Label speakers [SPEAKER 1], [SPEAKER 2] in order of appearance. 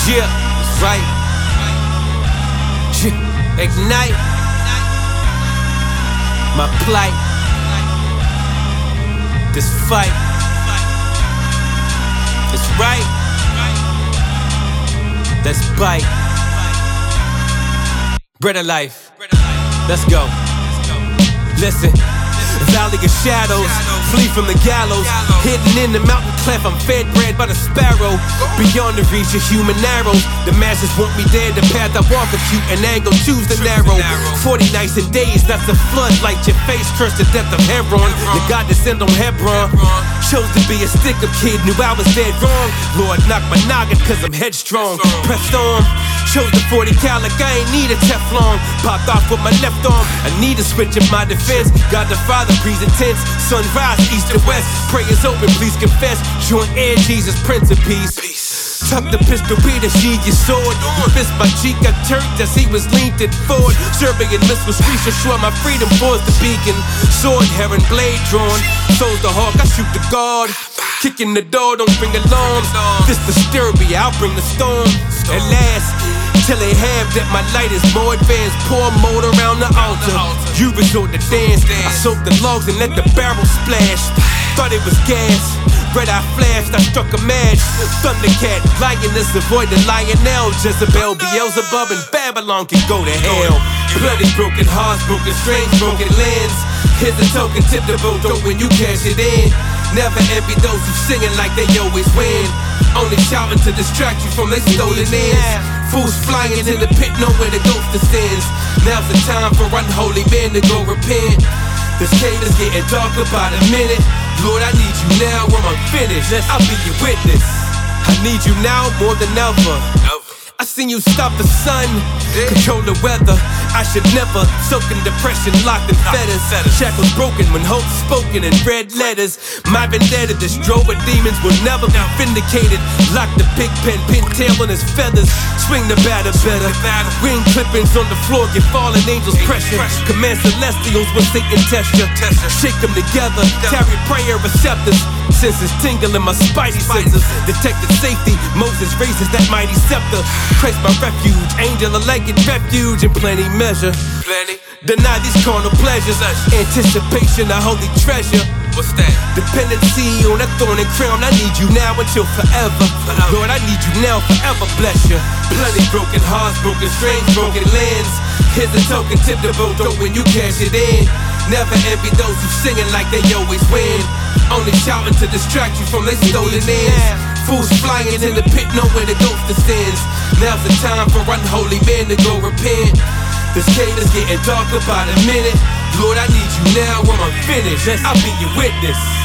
[SPEAKER 1] Yeah, that's right. Yeah, ignite my plight. This fight. It's right. Let's bite. Bread of life. Let's go. Listen. Valley of shadows, flee from the gallows. Hidden in the mountain cleft, I'm fed bread by the sparrow. Beyond the reach of human arrows, the masses want me dead. The path I walk acute and angle, choose the narrow. 40 nights and days, that's a flood. Light your face, curse the death of Hebron. The God descend on Hebron. Chose to be a stick-up kid, knew I was dead wrong. Lord, knock my noggin, cause I'm headstrong. Pressed on, chose the 40 cal like I ain't need a Teflon. Popped off with my left arm, I need a switch in my defense. God the Father breathes intense, sunrise east to west. Prayers open, please confess. Joint air, Jesus, Prince of Peace. Tuck the pistol, Peter, sheathe your sword. He fist my cheek, I turned as he was leaned forward. Serbian missile streets assure my freedom was the beacon. Sword, heron, blade drawn. Soul's the hawk, I shoot the guard. Kicking the door, don't bring alarms. This disturbia, I'll bring the storm. At last, till they have that my light is more advanced. Pour mold around the altar. You resort to dance. I soak the logs and let the barrel splash. Thought it was gas. Red eye flashed, I struck a match. Thundercat, lioness, avoid the lionel. Jezebel, Beelzebub, and Babylon can go to hell. Bloody broken hearts, broken strings, broken lands. Here's a token, tip the boat when you cash it in. Never envy those who singing like they always win. Only shouting to distract you from their stolen ends. Fools flying in the pit, nowhere to ghost descends. Now's the time for unholy men to go repent. This cave is getting darker by the minute. Lord, I need you now when I'm finished. I'll be your witness. I need you now more than ever. I seen you stop the sun, control the weather. I should never soak in depression, locked in fetters. Shackles broken when hope spoken in red letters. My vendetta, this drove of demons will never be vindicated. Lock the big pen, pintail on his feathers. Swing the batter better. Ring clippings on the floor, give fallen angels pressure. Command celestials when Satan test you. Shake them together, carry prayer receptors. Senses tingle in my spidey senses. Detected safety, Moses raises that mighty scepter. Christ my refuge, angel elected refuge in plenty measure. Deny these carnal pleasures. Anticipation, a holy treasure. What's that? Dependency on that thorn and crown. I need you now until forever. Lord, I need you now, forever bless you. Bloody broken hearts, broken strings, broken lands. Here's a token, tip the boat when you cash it in. Never envy those who singing like they always win. Only shouting to distract you from their stolen ends. Fools flying in the pit, nowhere to ghost descends. Now's the time for unholy men to go repent. This cave is getting darker by the minute. Lord, I need you now when I'm finished. I'll be your witness.